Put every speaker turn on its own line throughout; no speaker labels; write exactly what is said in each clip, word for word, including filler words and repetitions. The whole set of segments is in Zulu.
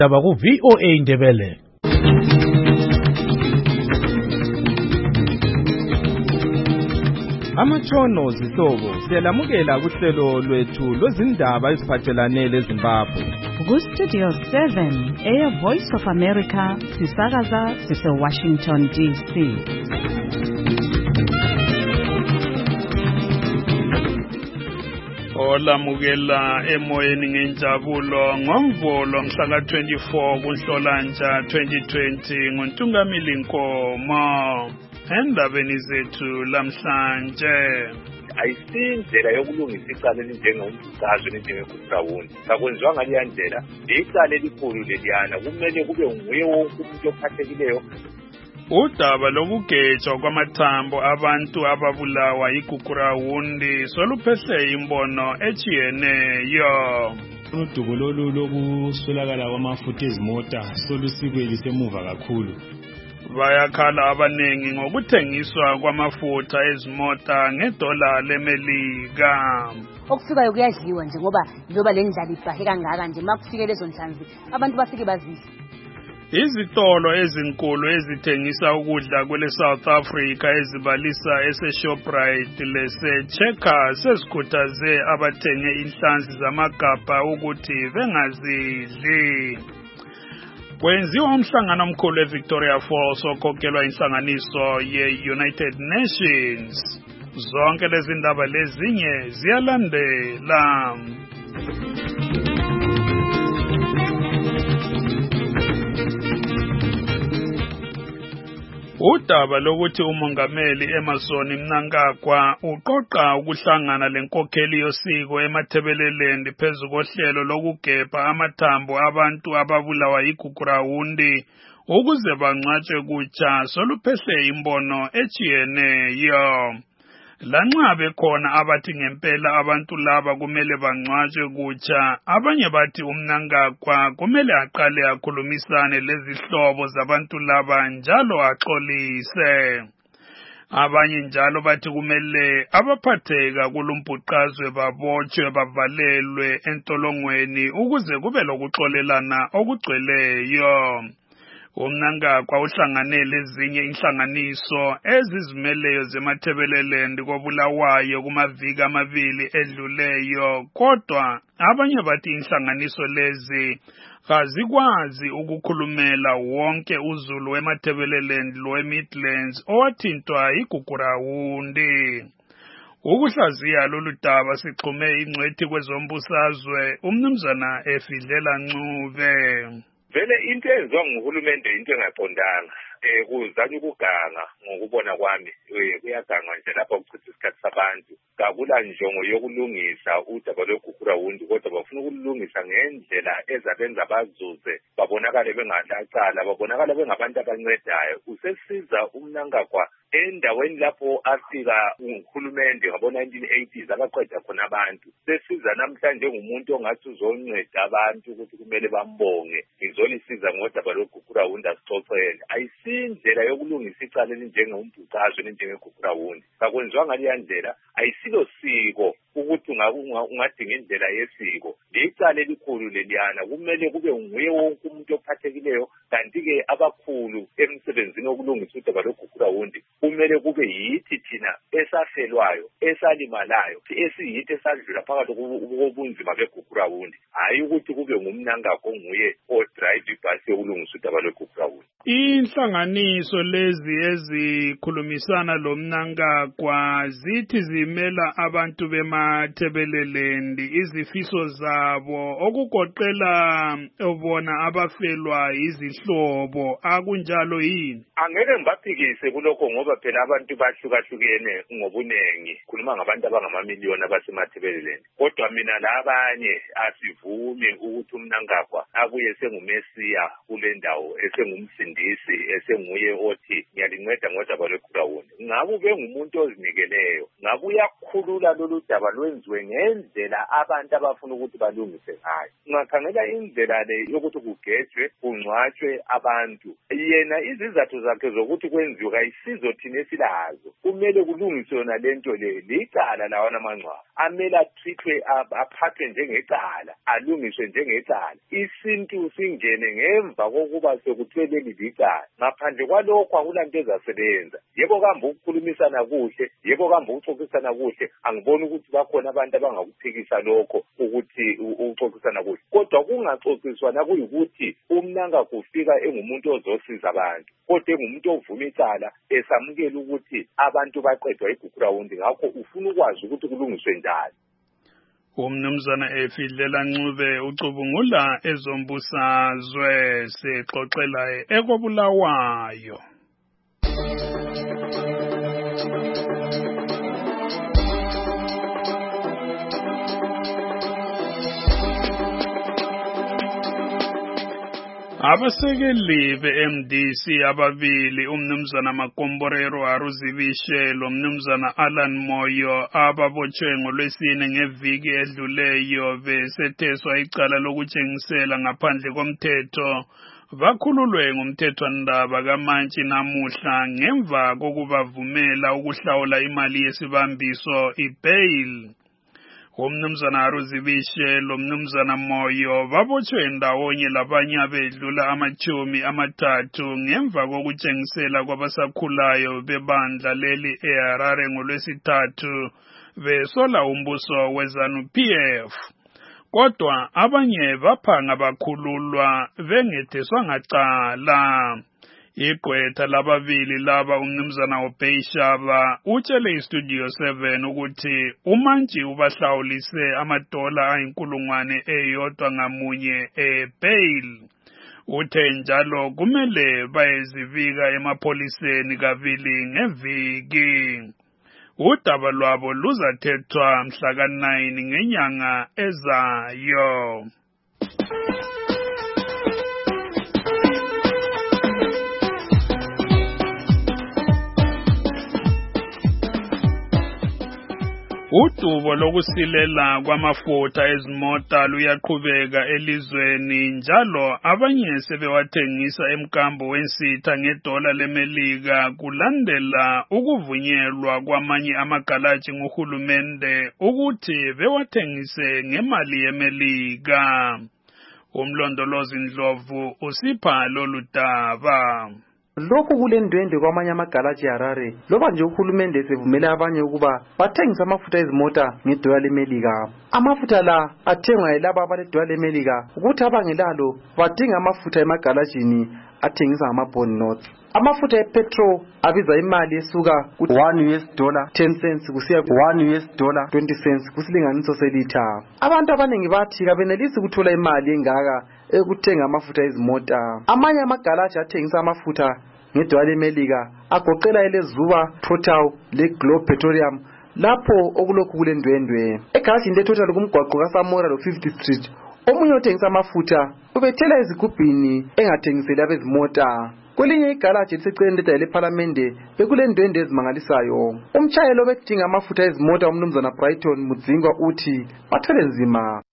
Daba ku V O A Indebele. Amatshono zihlobo siyalamukela kuhlelo lwethu lwezindaba eziphathelane leZimbabwe.
Ku Studio seven, Air Voice of America, sisakaza sise Washington D C.
Olamukela emoyeni ngenjabulo ngomvulo mhla twenty-four kuNhlolanja twenty twenty nguNtungamili Nkomo. Endabeni zethu lamhlanje
ayisindlela yokulungisa icala elinjengombukazwe njengekugrawundi akwenziwanga leya ndlela icala elikhulu leliyana kumele kube nguye wonke umuntu ophathekileyo.
Udaba lokugejwa kwamathambo abantu ababulawa igugrawundi soluphehle imbono echiyeneyo.
Udubo lolu lokuswelakala kwamafutha ezimota solusikwelise emuva kakhulu.
Bayakhala abanengi ngokuthengiswa kwamafutha ezimota ngedola lemelika.
Okufikayo kuyadliwa nje ngoba njoba le ndlala ibhahe kangaka nje makufike lezo nhlanzi abantu bafike bazidla.
Izitolo ezinkulu ezithengisa ukudla kwele South Africa ezibalisa ese Shoprite lese Checkers sezikhuthaze abathenge inhlanzi zamagabha ukuthi bengazidli. Kwenziwa umhlangano omkhulu eVictoria Falls okhokhelwa inhlanganiso ye-United Nations. Zonke lezi ndaba lezinye ziyalandela. Udaba lokuthi umongameli Emmerson Mnangagwa uqoqa ukuhlangana lenkokheli yosiko eMathebeleland phezu kohlelo lokugebha amathambo abantu ababulawa igugrawundi ukuze bangcwatshwe kutsha soluphehle imbono echiyeneyo. Lanxa bekhona abathi ngempela abantu laba kumele bangcwatshwe kutsha, abanye bathi uMnangagwa kumele aqale akhulumisane lezihlobo zabantu laba njalo axolise. Abanye njalo bathi kumele abaphatheka kulumbhuqazwe babotshwe bavalelwe entolongweni ukuze kube lokuxolelana okugcweleyo. uMnangagwa uhlanganele ezinye inhlanganiso ezizimeleyo zeMathebeleland kobulawayo kumaviki amabili edluleyo, kodwa abanye bathi inhlanganiso lezi kazikwazi ukukhulumela wonke uZulu weMathebeleland loweMidlands owathintwa igugrawundi. Ukuhlaziya lolu daba sixhume ingcwethi kwezombusazwe uMnumzana Efidlela Ncube.
Vele into enziwa nguhulumende into engaqondanga eh kuzanye ukuganga ngokubona kwami kuyaganga nje lapha ukuchitha isikhathi sabantu kakula njongo yokulungisa udaba lwegugrawundi kodwa bafuna ukulungisa ngendlela ezabenza bazuze babonakale bengahlacala babonakala bengabantu abancedayo. Usesiza uMnangagwa endaweni lapho afika uhulumende ngabo nineteen eighties abaqeda khona abantu sesiza namhlanje ngumuntu ongathi uzonceda abantu ukuthi kumele bambonge ngizolisiza ngodaba lwegugrawundi asixoxele. Ayisindlela yokulungisa icala elinjengombukazwe njengegugrawundi akwenziwanga leya ndlela ayisilo siko ukuthi ungadinga indlela yesiko. Icala elikhulu leliyana kumele kube nguye wonke umuntu ophathekileyo, kanti-ke abakhulu emsebenzini wokulungisa udaba lwegugrawundi kumele kube yithi thina esafelwayo esalimalayo esiyithi esadlula phakathi kobunzima begugrawundi, hayi ukuthi kube nguMnangagwa onguye odrive ibhasi yokulungisa udaba lwegugrawundi.
Inhlanganiso lezi ezikhulumisana loMnangagwa zithi zimela abantu beMathebeleland izifiso zabo okugoqela ubona abafelwa izihlobo akunjalo yini?
Angeke ngibaphikise kulokho ngoba phela abantu bahlukahlukene ngobunengi, khuluma ngabantu abangamamiliyoni abasemathebeleland, kodwa mina labanye asivumi ukuthi uMnangagwa abuye sengumesiya kule ndawo esengumsindisi esenguye othi ngiyalinceda ngodaba lweGrawundi. Ngabe ube ngumuntu ozinikeleyo, ngabe uyakhulula lolu daba lwenziwe ngendlela abantu abafuna ukuthi balungise ngayo. Ungakhangela indlela le yokuthi kugejwe kungcwatshwe abantu, yena izizathu zakhe zokuthi kwenziwe kayisizo thina esilazo. Kumele kulungiswe yona lento le, licala lawana amangcwaba amele athithwe aphathwe njengecala, alungiswe njengecala, isintu singene ngemva kokuba sekuthiwe leli licala. Ngaphandle kwalokho akulanto ezasebenza. Yebo kambe ukukhulumisana kuhle, yebo kambe ukuxoxisana kuhle, angiboni ukuthi bakhona abantu abangakuphikisa lokho ukuthi ukuxoxisana kuhle. Kodwa kungaxoxiswana kuyikuthi umnanga kufika engumuntu ozosiza abantu, kodwa engumuntu ovuma icala esamukela ukuthi abantu baqedwa iGrawundi, ngakho ufuna ukwazi ukuthi kulungiswe njani.
Umnumzana Efidlela Ncube ucubungula ezombusazwe sexoxela ekobulawayo. Abasekeli be-M D C ababili umnumzana Makomborero Aruzibishe lo mnumzana Alan Moyo ababotshwe ngolwesine ngeviki edluleyo besetheswa icala lokutshengisela ngaphandle komthetho bakhululwe ngumthethwandaba kaMantshi namuhla ngemva kokubavumela ukuhlawula imali yesibambiso ibail. Umnumzana Aruzibishe lo mnumzana Moyo babotshwe ndawonye labanye abedlula amachumi amathathu ngemva kokutshengisela kwabasakhulayo bebandla leli eHarare ngolwesithathu besola umbuso wezanu P F. Kodwa abanye baphanga bakhululwa bengetheswa ngacala. Igqwetha lababili laba umnumzana Obeyshaba utshele iStudio seven ukuthi uMantshi ubahlawulise amadola ayinkulungwane eyodwa ngamunye ebail. Uthe njalo kumele bayezivika emapholiseni kabili ngeviki. Udaba lwabo luzathethwa mhla ka nine ngenyanga ezayo. Udubo lokusilela kwamafutha ezimota luyaqhubeka elizweni njalo abanye sebewathengisa emkambo wensitha ngedola leMelika kulandela ukuvunyelwa kwamanye amagalaji nguhulumende ukuthi bewathengise ngemali yeMelika. Umlondolozi Ndlovu usipha lolu daba.
Lokhu kulendwendwe kwamanye amagalaji eHarare loba nje uhulumende esevumela abanye ukuba bathengisa amafutha ezimota ngedola leMelika. Amafutha la athengwa yilabo abaledola leMelika ukuthi abangelalo badinga amafutha emagalajini athengisa ama-bond notes. Amafutha epetrol abiza imali esuka one U S dollar ten cents kusiya one U S dollar twenty cents kusilinganiso selitha. Abantu abaningi bathi kabenelisi ukuthola imali engaka ekuthenga amafutha ezimota. Amanye amagalaji athengisa amafutha ngedola leMelika agoqela eleZuba, Total leGlobe Petroleum lapho okulokhu kulendwendwe. Egalajini leTotal kumgwaqo kaSamora lo fifty Street omunye othengisa amafutha ubethela ezigubhini engathengiseli abezimota. Kwelinye igalaji eliseceleni ledale lePhalamende bekulendwendwe ezimangalisayo. Umtshayeli obedinga amafutha ezimota umnumzana Brighton Mudzingwa uthi bathwele nzima.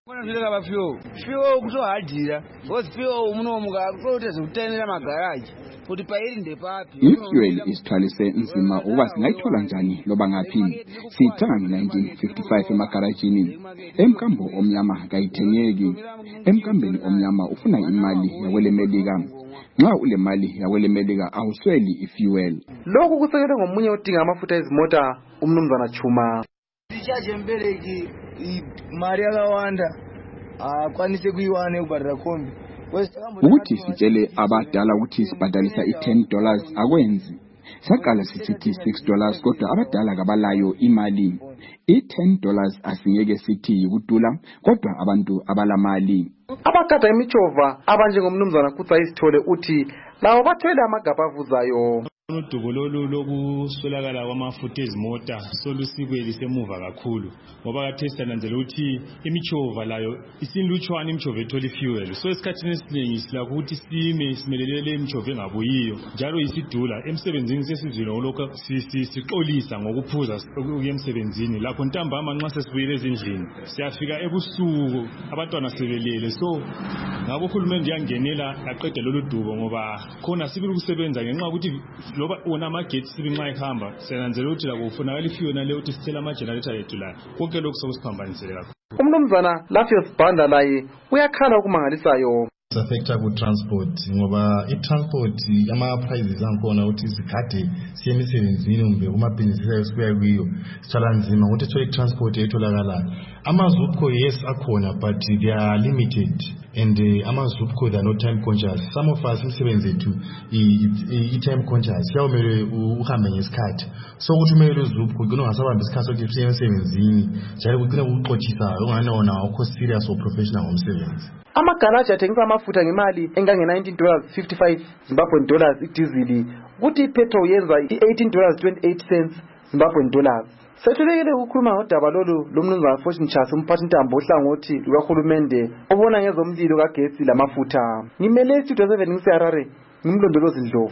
Ifuel isithwalise nzima uba singayithola njani loba ngaphi. Siyithenga ngo-nineteen fifty-five emagarajini. Emkambo omnyama kayithengeki. Emkambeni omnyama ufuna imali yakweleMelika. Nxa ule mali yakweleMelika awusweli ifuel.
Lokhu kusekelwe ngomunye odinga amafutha ezimota umnumzana Chuma.
Sichaje mbeleki imali yakawanda akwanise kuyiwane ubharira kombi.
Ukuthi sitshele abadala ukuthi sibhadalisa i-ten dollars akwenzi. Saqala sithi six dollars kodwa abadala kabalayo imali. I-ten dollars asingeke sithi yikudula kodwa abantu abalamali.
Abagada imijova abanjengomnumzana Kutsa Isithole uthi lawo bathwele amagabha avuzayo.
Udubo lolu lokuswelakala kwamafutha ezimota solusikweli semuva kakhulu ngoba khathesi sananzela ukuthi imichova layo isinlutshwana imichova ethola ifuel so esikhathini esiningi silakho ukuthi sime simelelele imichova engabuyiyo njalo isidula emsebenzini sesizwile ngolokho sixolisa ngokuphuza ukuya emsebenzini lapho ntambama nxa sesibuyile ezindlini siyafika ebusuku abantwana sebelele so ngakho uhulumende yangenela aqeda lolu dubo ngoba khona sibili ukusebenza ngenxa ukuthi loba wona amagetsi sibi nxa ehamba siyananzela ukuthi lako ufunakala ifiyona leyo ukuthi sithela ama-generator ethu la konke lokhu sokusiphambanisele kakhulu.
Umnumzana Lafios Banda laye uyakhala okumangalisayo.
Affecta ku transport ngoba i-transport ama-prices angikhona ukuthi zikade siye emisebenzini kumbe kumabhizinisi ayo sibuya kuyo sithala nzima ukuthi ethole i-transport etholakalayo. Ama-Zupco yes akhona but they are limited and uh, ama-Zupco they are not time conscious. Some of us imisebenzi yethu i-time conscious siyawumele uhambe ngesikhathi so ukuthi umele uZupco kugcina ungasabambi isikhathi sokuthi siye emsebenzini njalo kugcina ukuxotshisayo unganona awukho serious or professional ngomsebenzi.
Amagaraji athengisa amafutha ngemali engange nineteen dollars fifty-five Zimbabwean dollars idizili ukuthi ipetrol yenza i-eighteen dollars twenty-eight cents Zimbabwean dollars. Sethulekele ukukhuluma ngodaba lolu lomnumzana Fortune Chasi umphathi ntambo ohlangothi lukahulumende obona ngezomlilo kagesi lamafutha. Ngimele Studio seven ngiseHarare ngimlondolozi Ndlovu.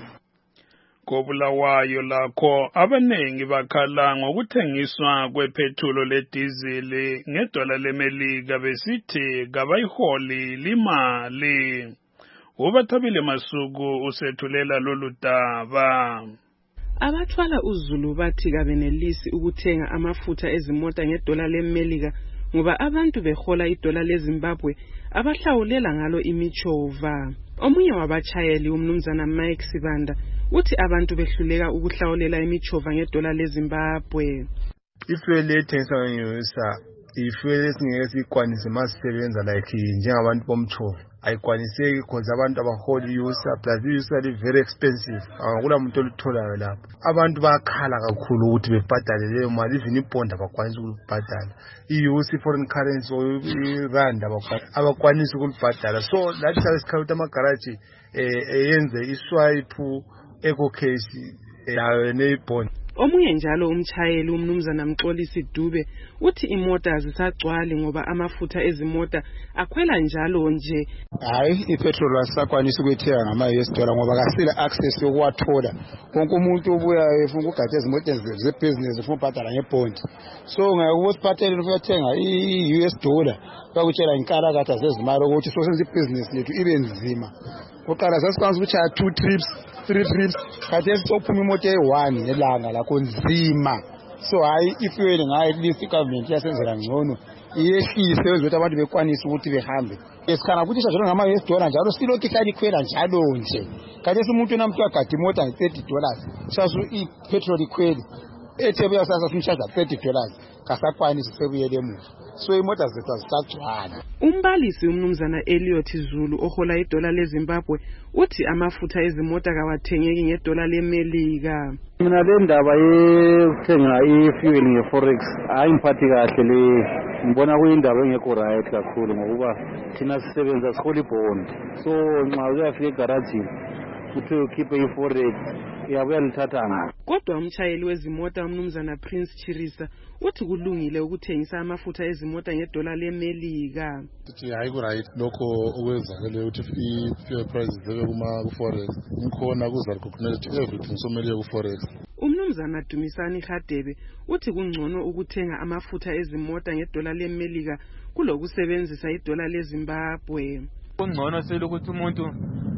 Kobulawayo lakho abanengi bakhala ngokuthengiswa kwephethulo ledizili ngedola lemelika besithi kabayiholi limali. Ubathabile Masuku usethulela lolu daba.
Abathwala uZulu bathi kabenelisi ukuthenga amafutha ezimota ngedola lemelika ngoba abantu behola idola leZimbabwe abahlawulela ngalo imichova. Omunye wabachayeli umnumzana Mike Sibanda uthi abantu behluleka ukuhlawulela imichova ngedola leZimbabwe.
Ifuel ethengiswa ngeyosa ifuel esingeke sikwanise masisebenza like njengabantu bomchova ayikwaniseki because abantu abahola iyusa plus iyusa li very expensive akula muntu olitholayo lapho. Abantu bayakhala kakhulu ukuthi bebhadale leyo mali even ibond abakwanisi ukubhadala iyusa foreign currency or irand abakwanisi ukubhadala so lathi sasikhala ukuthi amagaraji eyenze iswipe eco case yayo nebond.
Omunye njalo umchayeli umnumzana Mxolisi Dube uthi imota azisagcwali ngoba amafutha ezimota akhwela njalo nje.
Hayi ipetrol asakwanisa ukuyithenga ngama U S dollar ngoba kasile access yokuwathola. Konke umuntu obuya efuna ukugada izimoto zebusiness ufuna ubhadala ngebond. So ngeke ubusiphathele ukuyothenga i-U S dollar bakutshela inkarakatha zezimali ukuthi so senze ibusiness yethu ibe nzima. Uqala sasikwazi ukuthi two trips three trips kade esiphuma imoto eyi-one nelanga lakho nzima. So hayi ifuel ngayo list government yasenzela ngcono iyehlise ukuthi abantu bekwanisa ukuthi behambe. Esikhana ukuthi njalo ngama-U S dollar njalo silokhu ihlala ikhwela njalo nje. Kade umuntu namuntu agada imota nge-thirty dollars sasu ipetrol ikhweli ethebuya sasa simshaja thirty dollars kasakwanisa sebuyele emuva. So imota zethu azisagcwala.
Umbalisi umnumzana Elliot Zulu ohola idola leZimbabwe uthi amafutha ezimota kawathengeki ngedola lemelika.
Mina le ndaba yokuthenga i-fuel nge-forex hayi ngiphathi kahle le, ngibona kuyindaba engekho right kakhulu ngokuba thina sisebenza sihola ibond. So nxa uyafika egarajini uthi ukhiphe i-forex uyabuya lithathanga.
Kodwa umchayeli wezimota umnumzana Prince Chirisa uthi kulungile ukuthengisa amafutha ezimota ngedola lemelika.
Sithi hayi ku right lokho okwenzakele ukuthi i-fuel prices zibe kuma-forex ngikhona kuzalikhokhulela ukuthi everything somele ku-forex.
Umnumzana Dumisani Hadebe uthi kungcono ukuthenga amafutha ezimota ngedola lemelika kulokusebenzisa idola leZimbabwe.
Kungcono selokuthi umuntu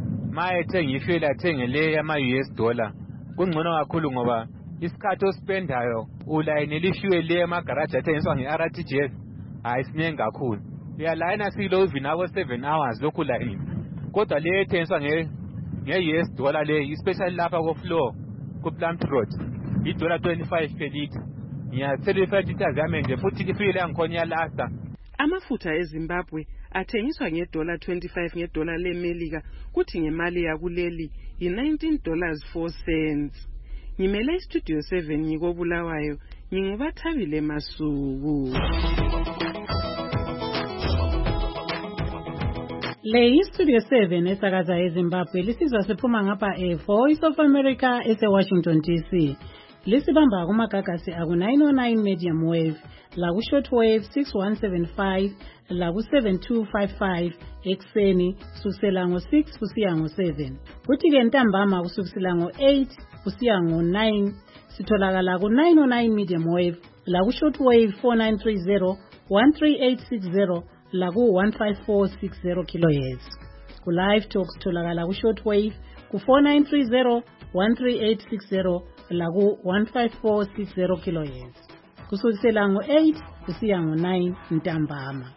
ma ethenga ifuel athenge le yama-U S dollar kungcono kakhulu ngoba isikhathi ospendayo ulayinela ifuel le emagaraji athengiswa nge-R T G S hayi sinengi kakhulu. Uyalayina silo even abo seven hours lokhu layini. Kodwa le ethengiswa nge-U S dollar le especially lapha ko-floor ku-Plant Road i-dollar twenty-five per litre. Ngiyathela i-litre zami nje futhi ifuel yangikhona iyalasta.
Amafutha eZimbabwe athengiswa ngedola twenty-five ngedola lemelika kuthi ngemali yakuleli yi-nineteen dollars four cents. Ngimele iStudio seven ngikobulawayo ngingubathabile Masuku.
Le iStudio seven esakaza eZimbabwe lisizwa siphuma ngapha eVoice of America ese-Washington D C. Lisibamba kumagagasi aku nine oh nine medium wave, laku shortwave six one seven five, laku seven two five five ekseni kusukela ngo six kusiya ngo seven. Kuthi ke ntambama kusukela ngo eight kusiya ngo nine sitholakala ku nine oh nine medium wave, laku shortwave four nine three zero, one three eight six zero, laku one five four six zero kilohertz. Ku live talks tholakala ku shortwave ku four nine three zero, one three eight six zero, laku one five four six zero kilohertz. Kusukela ngo eight kusiya ngo nine ntambama.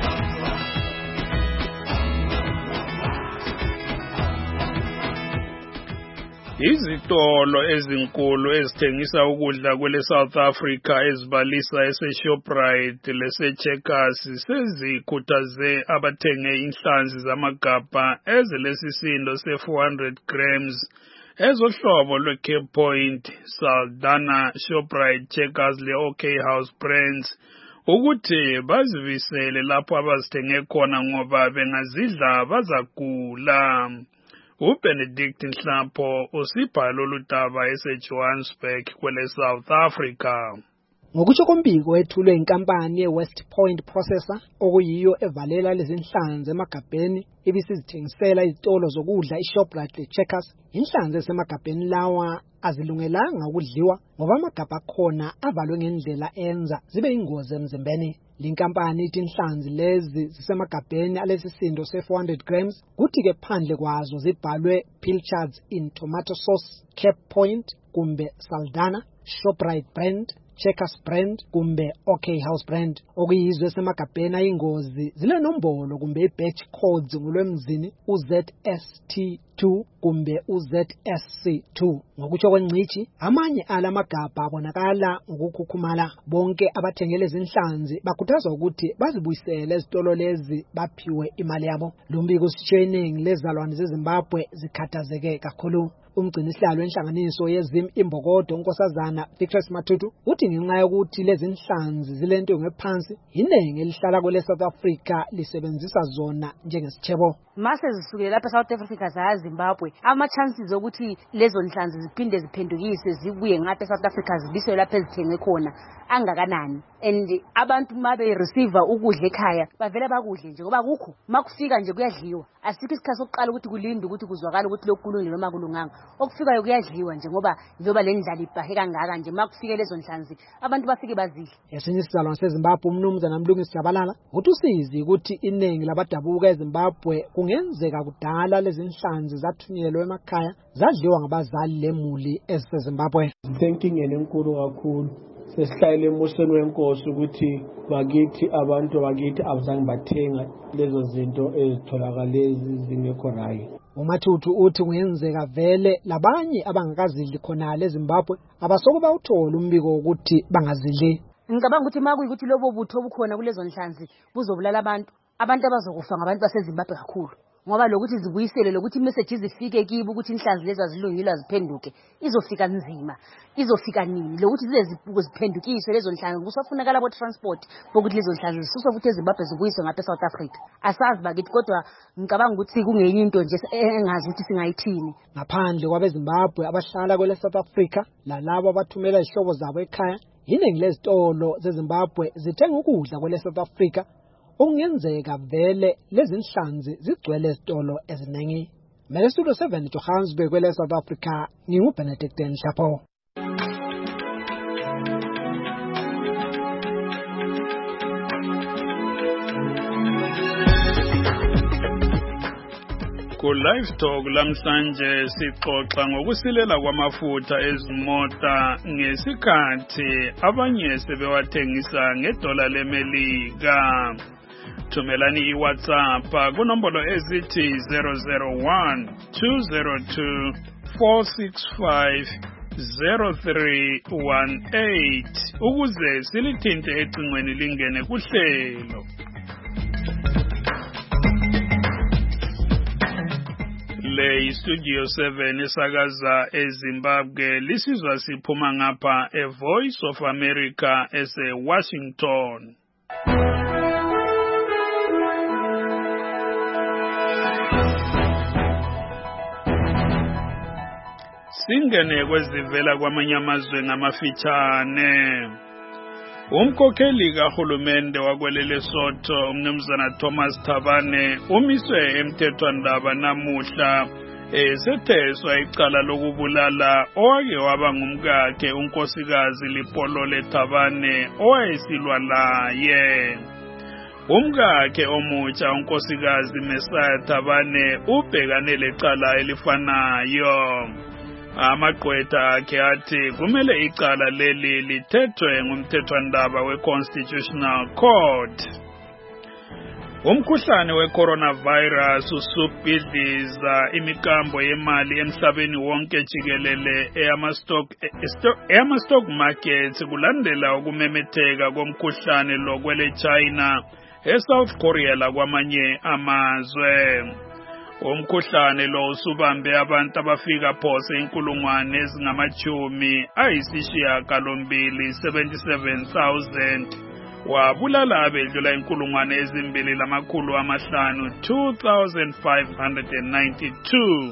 Izitolo ezinkulu ezithengisa ukudla kwele South Africa ezibalisa ese-Shoprite lese-Checkers sezikhuthaze abathenge inhlanzi zamagabha ezilesisindo se-four hundred grams ezohlobo lwe-Cape Point, Saldanha, Shoprite, Checkers le-OK House brands ukuthi bazivisele lapho abazithenge khona ngoba bengazidla bazagula. uBenedict Nhlapho usibhalo lutaba ese-Johannesburg kwele South Africa.
Ngokusho kombiko ethulwe inkampani ye-West Point Processor okuyiyo evalela lezi inhlanzi emagabheni ibisizithengisela izitolo zokudla iShoprite leCheckers, inhlanzi esemagabheni lawa azilungelanga ukudliwa ngoba amagabha akhona avalwe ngendlela enza zibe ingozi emzimbeni. Linkampani ithi inhlanzi lezi zisemagabheni alesisindo se-four hundred grams kuthi ke phandle kwazo zibhalwe pilchards in tomato sauce, Cape Point kumbe Saldanha, Shoprite brand, Checkers brand kumbe OK House brand. Okuyizwe esemagabheni ayingozi zile nombolo kumbe i-batch codes ngolwemzini u Z S T two kumbe u Z S C two. Ngokutsho kwengcithi amanye ala magabha abonakala ngokukhukhumala. Bonke abathengele izinhlanzi bakhuthazwa ukuthi bazibuyisele ezitolo lezi baphiwe imali yabo. Lombiko usitsheningi lezalwane zeZimbabwe zikhathazeke kakhulu. Umgcinisihlalo wenhlanganiso yezim imbokodo unkosazana Victor Matutu uthi ngenxa yokuthi lezi inhlanzi zilento ngephansi inengi elihlala kwele South Africa lisebenzisa zona njengesitshebo.
Mase zisukile lapha South Africa za Zimbabwe, ama chances ukuthi lezo inhlanzi ziphinde ziphendukise zibuye ngapha South Africa zibiswe lapha ezithenge khona angakanani. And abantu mabe receiver ukudla ekhaya bavela bakudle nje ngoba kukho makufika nje kuyadliwa. Asikho isikhathi sokuqala ukuthi kulinde ukuthi kuzwakala ukuthi lokulungile noma kulunganga. Okufikayo kuyadliwa nje ngoba njoba le ndlala ibhahe kangaka nje makufike lezo nhlanzi abantu bafike bazidle.
Esinye isizalwane seZimbabwe umnumzana Mlungisi Jabalala uthi usizi ukuthi iningi labadabuka eZimbabwe kungenzeka kudala lezi inhlanzi zathunyelwe emakhaya zadliwa ngabazali lemuli eziseZimbabwe.
Thinking enkulu kakhulu sesihlayele emosheni wenkosi ukuthi bakithi abantu bakithi abazange bathenga lezo zinto ezitholakala zingekho right.
Umathutu uthi kungenzeka vele labanye abangakazidli khona leZimbabwe abasoko bawuthola umbiko ukuthi bangazidli.
Ngicabanga ukuthi maku ukuthi lobo butho obukhona kulezo nhlanzi buzobulala abantu abantu abazokufa ngabantu baseZimbabwe kakhulu ngoba lokuthi zibuyisele lokuthi message zifike kibo ukuthi inhlanzi lezi azilungile aziphenduke izofika nzima izofika nini lokuthi zize ziphendukiswe lezo nhlanzi kusafunakala abo transport ukuthi lezo nhlanzi zisuswe futhi eZimbabwe zibuyiswe ngapha eSouth Africa. Asazi bakithi kodwa ngicabanga ukuthi kungenye into nje engazi ukuthi singayithini.
Ngaphandle kwabeZimbabwe abahlala kwele South Africa lalabo abathumela izihlobo zabo ekhaya, iningi lezitolo zeZimbabwe zithenga ukudla kwele South Africa okungenzeka vele lezi inhlanzi zigcwele ezitolo eziningi. Mele Studio seven Johannesburg kwele South Africa nginguBenedict Nhlapho.
Ku live talk lamhlanje sixoxa ngokusilela kwamafutha ezimota ngesikhathi abanye sebewathengisa ngedola leMelika. Thumelani iWhatsApp kunombolo ezithi zero zero one two zero two four six five zero three one eight ukuze silithinte ecingweni lingene kuhlelo. Le Studio seven isakaza eZimbabwe lisizwa siphuma ngapha eVoice of America ese-Washington. singene kwezivela kwamanye amazwe ngamafitshane. Umkhokheli kahulumende wakwelele Sotho umnumzana Thomas Thabane umiswe emthethwandaba namuhla esetheswa icala lokubulala owake waba ngumkakhe unkosikazi Lipolole Thabane owayesilwa laye. Umkakhe omutsha unkosikazi Mesaya Thabane ubhekane lecala elifanayo. Amagqwetha akhe athi kumele icala leli lithethwe ngumthethwandaba we-Constitutional Court. Umkhuhlane we-coronavirus usubhidliza imikambo yemali emhlabeni wonke jikelele eyama-stock eyama-stock markets kulandela ukumemetheka komkhuhlane lo kwele China eSouth Korea lakwamanye amazwe. Umkhuhlane lo usubambe abantu abafika phose inkulungwane ezingamachumi ayisishiyagalombili seventy-seven thousand wabulala abedlula inkulungwane ezimbili lamakhulu amahlanu two thousand five hundred ninety-two.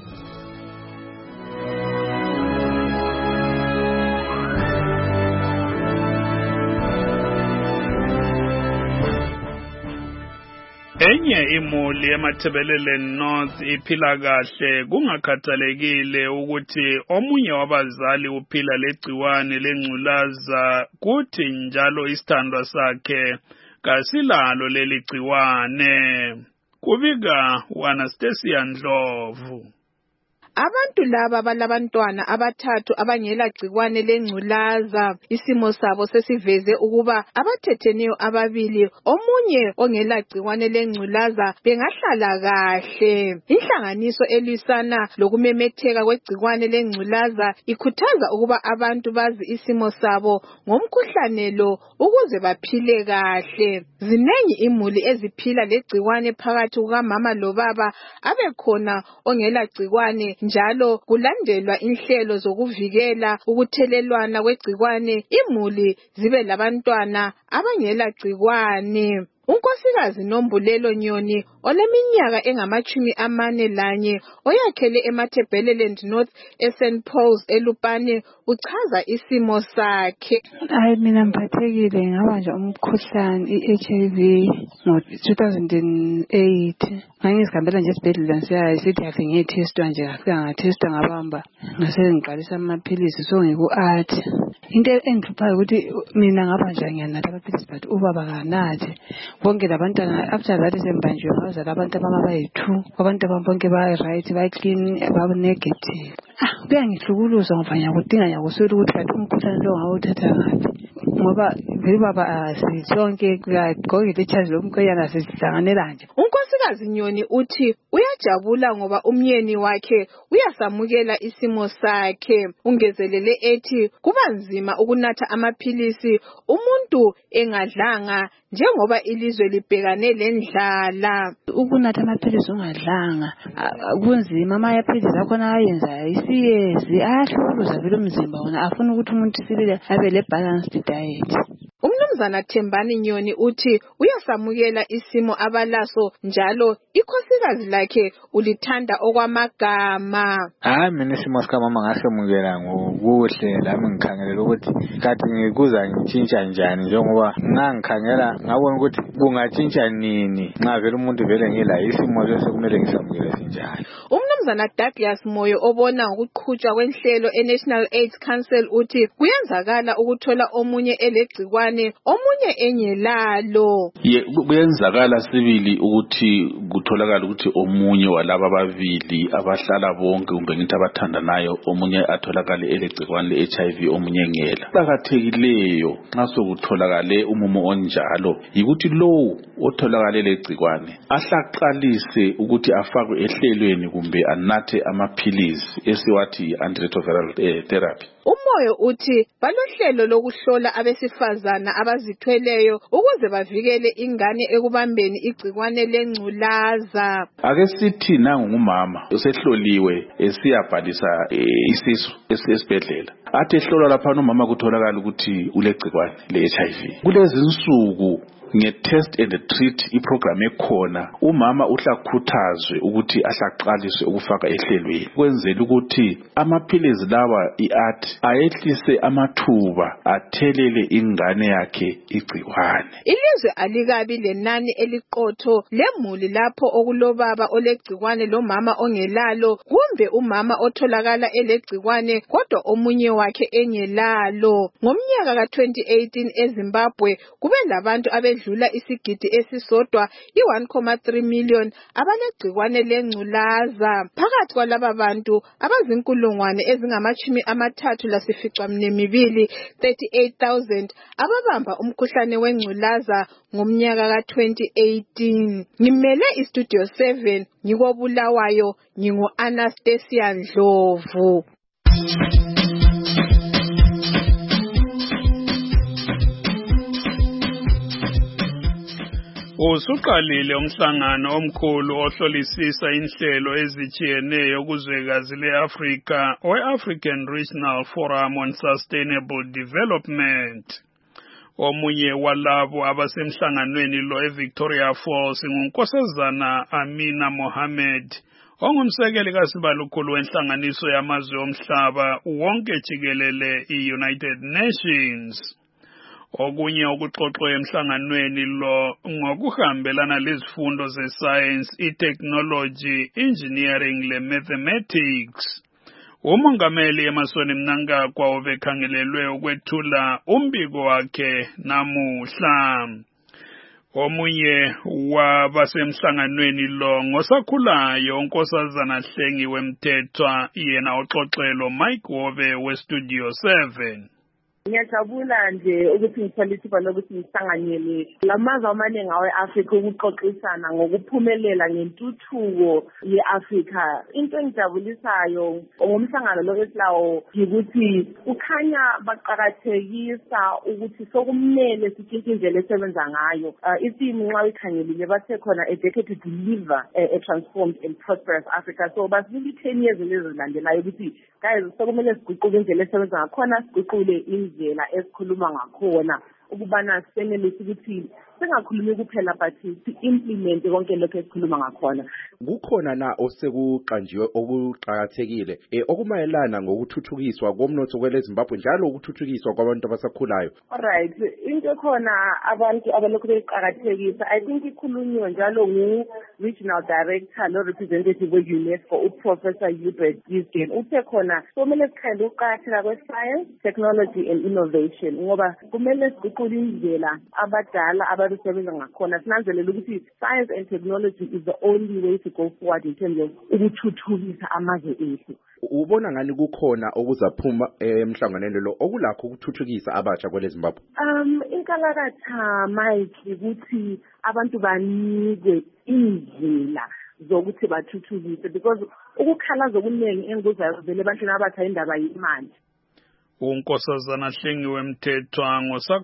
Enye imuli emathebelele North iphila kahle kungakhathalekile ukuthi omunye wabazali uphila legciwane lengculaza kuthi njalo isithandwa sakhe kasilalo leli gciwane. Kubika Anastasia Ndlovu.
Abantu laba balabantwana abathathu abangela gciwane lengculaza. Isimo sabo sesiveze ukuba abathetheneyo ababili omunye ongela gciwane lengculaza bengahlala kahle. Inhlanganiso elwisana lokumemetheka kwegciwane lengculaza ikhuthaza ukuba abantu bazi isimo sabo ngomkhuhlane lo ukuze baphile kahle. Zinengi imuli eziphila legciwane phakathi kukamama lobaba abekhona ongela gciwane, njalo kulandelwa inhlelo zokuvikela ukuthelelwana kwegciwane imuli zibe labantwana abangela gciwane. Unkosikazi Nombulelo Nyoni oleminyaka engamachumi amane lanye oyakhele eMatabeleland North eSaint Paul's eLupane uchaza isimo sakhe.
Hayi mina ngiphathekile ngaba nje umkhuhlane i-H I V ngo two thousand eight. Ngangizihambela nje esibhedlela siya sithi yahle ngiyethestwa nje ngafika ngathesta ngabamba ngase ngiqalisa amaphilisi so ngiku-art. Into engihluphayo ukuthi mina ngaba nje ngiyanatha amaphilisi but ubaba kanathi. Bonke labantwana after that sembanjwe ngazala abantu abama bayi-two abantu bonke ba-right ba-clean ba-negative. Ah kuyangihlukuluza ngoba ngiyakudinga ngiyakuswela ukuthi kanti umkhuhlane lo ngawuthatha ngaphi ngoba vele baba sisonke kuyagqokile ichazi lomkhwenyana sisihlanganela nje.
Unkosikazi Nyoni uthi uyajabula ngoba umyeni wakhe uyasamukela isimo sakhe. Ungezelele ethi kuba nzima ukunatha amaphilisi umuntu engadlanga njengoba ilizwe libhekane lendlala.
Ukunatha amaphilisi ungadlanga kunzima, amaphilisi akhona ayenza isiyezi ayahlukuluza vele umzimba wona afuna ukuthi umuntu sibile abe le balanced diet.
Umnumzana Thembani Nyoni uthi uyasamukela isimo abalaso njalo ikhosikazi lakhe ulithanda okwamagama.
Hayi mina isimo sikamama ngasemukela ngokuhle lami ngikhangelela ukuthi kathi ngikuza ngitshintsha njani njengoba ngangikhangela ngabona ukuthi kungatshintsha nini nxa vele umuntu vele ngila isimo lesi kumele ngisamukele sinjalo.
Umnumzana Douglas Moyo obona ngokuqhutshwa kwenhlelo eNational AIDS Council uthi kuyenzakala ukuthola omunye elegcikwane omunye engelalo.
Ye kuyenzakala sibili ukuthi kutholakala ukuthi omunye walaba ababili abahlala bonke kumbe ngithi abathandanayo omunye atholakale elegcikwane le-H I V omunye ngela. Qakathekileyo nxa sokutholakale umumo onjalo yikuthi lo otholakale legcikwane ahlaqalise ukuthi afakwe ehlelweni kumbe anathe amaphilisi esiwathi antiretroviral therapy.
Umoyo uthi balohlelo lokuhlola abesifazana abazithweleyo ukuze bavikele ingane ekubambeni igcikwane lengculaza.
Ake sithi nangu ngumama usehloliwe esiyabhalisa isisu esibhedlela. Athi ehlolwa lapha umama kutholakala ukuthi ulegcikwane le-H I V. Kulezi insuku nge-test and treat iprogram ekhona umama uhlakhuthazwe ukuthi ahlaqaliswe ukufaka ehlelweni kwenzela ukuthi amaphilisi lawa i-art ayehlise amathuba athelele ingane yakhe igciwane.
Ilizwe alikabi lenani eliqotho lemuli lapho okulobaba olegciwane lomama ongelalo kumbe umama otholakala elegciwane kodwa omunye wakhe engelalo. Ngomnyaka ka twenty eighteen eZimbabwe kube labantu abedlula isigidi esisodwa i one point three million abalegciwane lengculaza. Phakathi kwalaba bantu abazinkulungwane ezingamachumi amathathu lasificaminwembili thirty-eight thousand ababamba umkhuhlane wengculaza ngomnyaka ka twenty eighteen. Ngimele istudio seven ngikobulawayo ngingu Anastasia Ndlovu.
Usuqalile umhlangano omkhulu ohlolisisa inhlelo ezijiyeneyo kuzwekazi le-Afrika we-African Regional Forum on Sustainable Development. Omunye walabo abasemhlanganweni lo eVictoria Falls ngunkosazana Amina Mohammed ongumsekeli kasibalukhulu wenhlanganiso yamazwe omhlaba wonke jikelele i-United Nations. Okunye okuxoxwe emhlanganweni lo ngokuhambelana lezifundo ze-science, i-technology, engineering le-mathematics. Umongameli Emmerson Mnangagwa ubekhangelelwe ukwethula umbiko wakhe namuhla. Omunye wabasemhlanganweni lo ngosakhulayo unkosazana Hlengiwe Mthethwa yena uxoxelo Mike Wobe weStudio seven.
Ngiyajabula nje ukuthi ngithole ithuba lokuthi ngihlanganyele lamazwe amaningi awe-Afrika ukuxoxisana ngokuphumelela ngentuthuko ye-Afrika. Into engijabulisayo ngomhlangano lo esilawo ukuthi ukhanya baqakathekisa ukuthi sokumele sitshintshe indlela esebenza ngayo. Isimu nxa uyikhangelile bathe khona a decade to deliver a transformed and prosperous Africa. So basibili ten years lezilandelayo ukuthi guys sokumele siguquke indlela esebenza ngakhona siguqule indlela esikhuluma ngakhona ukubana senelise ukuthi singakhulumi kuphela but si-implement konke lokho esikhuluma ngakhona.
Kukhona na osekuqanjiwe okuqhakathekile eh okumayelana ngokuthuthukiswa komnotho kweleZimbabwe njalo ukuthuthukiswa kwabantu abasakhulayo?
Alright, into khona abantu abalokhu beqhakathekisa I think ikhulunywe njalo ngu regional director no representative we-UNESCO uProfessor Hubert Gisgen uthe khona kumele sikhande ukuqakatheka kwe-science, technology and innovation ngoba kumele siguqule indlela abadala abasebenza ngakhona sinanzelela ukuthi science and technology is the only way to go forward in terms of ukuthuthukisa amazwe ethu.
Ubona ngani kukhona okuzaphuma emhlanganweni lo okulakho ukuthuthukisa abatsha kweleZimbabwe?
Um inkalakatha Mike ukuthi abantu banikwe indlela zokuthi bathuthukise because ukukhalaza okuningi engikuzayo vele ebantwini abatsha indaba yimali.
Unkosazana Hlengiwe Mthethwa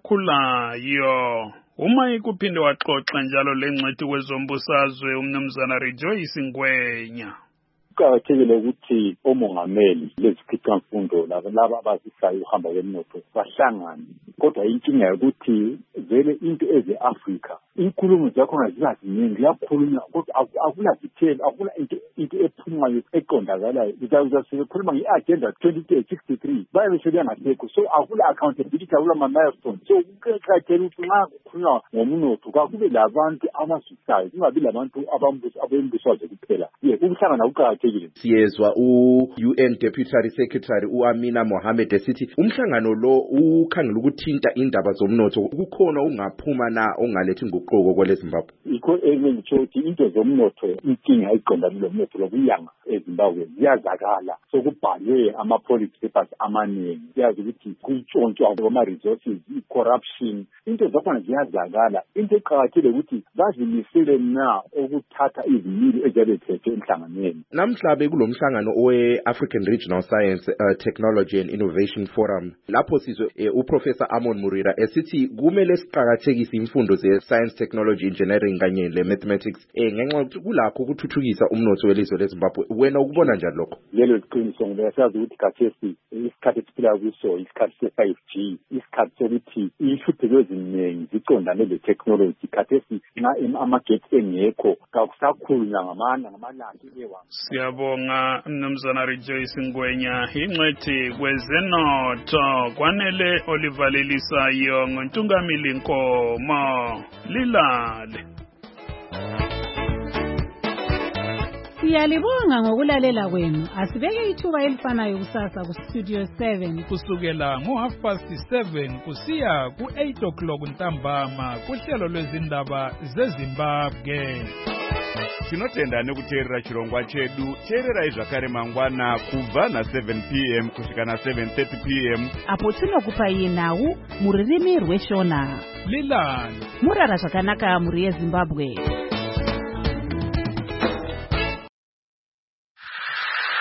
ngosakhulayo. Uma ikuphinde waxoxa njalo lengcwethi kwezombusazwe umnumzana Rejoice Ngwenya.
Kuqakathekile ukuthi omongameli lezikhithamfundo laba abazisayo uhamba kwemnotho bahlangane kodwa inkinga ukuthi vele into eze-Afrika inkulumo zakhona zibaziningi ziyakhulunywa kodwa akula detail akula into into ephumayo eqondakalayo uzasikhuluma nge-agenda twenty sixty-three baye sebengasekho so akula accountability akula ma-milestone so kuqakathekile ukuthi nxa kukhulunywa ngomnotho kakube labantu abasusayo kungabi labantu abembuswayo kuphela ye ukuhlangana kuqakathekile.
Siyezwa u-U N Deputy Secretary u-Amina Mohammed esithi umhlangano lo ukhangela ukuthinta indaba zomnotho kukhona ungaphuma na ongalethi inguquko kweleZimbabwe.
Ikho engitshothi into zomnotho inkinga iqondane lomnotho lokuyanga eZimbabwe ziyazakala sokubhalwe ama-policy papers amaningi siyazi ukuthi kuyitshontshwa kwama-resources i-corruption into zakhona ziyazakala into eqakathekile ukuthi bazimisele na ukuthatha izimilo eziyabe zithethwe emhlanganweni.
Namhlanje kulomhlangano owe-African Regional Science, uh, Technology and Innovation Forum lapho sizwe uh, uProfessor Amon Murira esithi kumele siqhakathekise imfundo ze-science science, technology, engineering kanye le mathematics eh ngenxa yokuthi kulakho ukuthuthukisa umnotho welizwe leZimbabwe. Wena ukubona njani lokho?
Lelo liqiniso ngoba siyazi ukuthi khathesi isikhathi esiphila kuso isikhathi se-five G, isikhathi sokuthi ihlupho eziningi ziqondane le-technology. Khathesi nxa amagetsi engekho kakusakhulunywa ngamana ngamalanga ewa.
Siyabonga Mnumzana Rejoice Ngwenya, ingcwethi kwezenotho kwanele olivalelisayo ngontungamili Nkomo. Lilale.
Siyalibonga ngokulalela kwenu. Asibeke ithuba elifanayo kusasa ku Studio seven
kusukela ngo half past seven kusiya ku eight o'clock ntambama kuhlelo lwezindaba zeZimbabwe.
Tinotenda nekuteerera chirongwa chedu. Teererai zvakare mangwana kubva na seven p m kusvika na seven thirty p m
apo tinokupai nhau muririmi rweshona.
Lilani
murara zvakanaka muri yeZimbabwe.